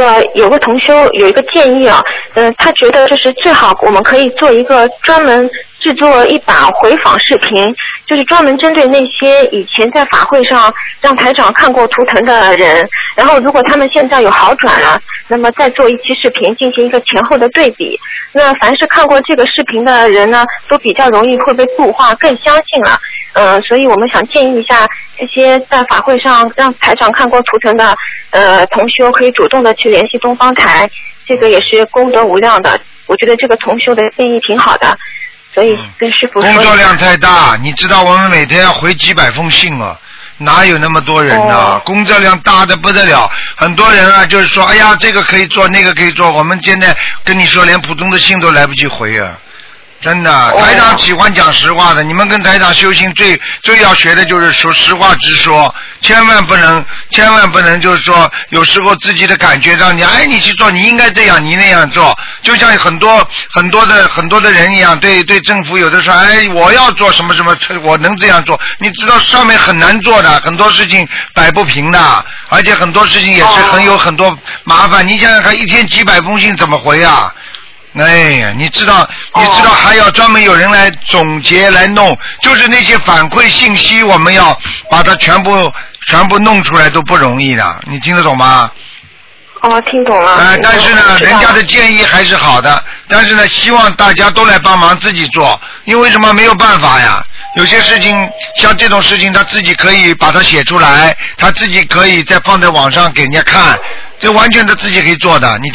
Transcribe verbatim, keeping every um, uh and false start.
个有个同修有一个建议啊，嗯、呃，他觉得就是最好我们可以做一个专门制作一把回访视频，就是专门针对那些以前在法会上让台长看过图腾的人，然后如果他们现在有好转了，那么再做一期视频进行一个前后的对比。那凡是看过这个视频的人呢，都比较容易会被度化，更相信了。嗯、呃，所以我们想建议一下这些在法会上让台长看过图腾的呃同修，可以主动的去联系东方台，这个也是功德无量的。我觉得这个同修的建议挺好的。所以跟师傅说、 嗯、工作量太大，你知道我们每天要回几百封信啊，哪有那么多人呢、啊哦？工作量大的不得了，很多人啊，就是说，哎呀，这个可以做，那个可以做，我们现在跟你说，连普通的信都来不及回啊。真的，台长喜欢讲实话的。你们跟台长修行最最要学的就是说实话直说，千万不能，千万不能就是说有时候自己的感觉让你，哎，你去做，你应该这样，你那样做，就像很多很多的很多的人一样，对对政府有的说，哎，我要做什么什么，我能这样做，你知道上面很难做的，很多事情摆不平的，而且很多事情也是很有很多麻烦。你想想看，一天几百封信怎么回啊？哎呀，你知道，你知道还要专门有人来总结来弄，就是那些反馈信息，我们要把它全部全部弄出来都不容易的，你听得懂吗？ 哦，听懂了。 呃，但是呢，人家的建议还是好的，但是呢，希望大家都来帮忙自己做，因为什么没有办法呀？有些事情像这种事情，他自己可以把它写出来，他自己可以再放在网上给人家看，这完全他自己可以做的，你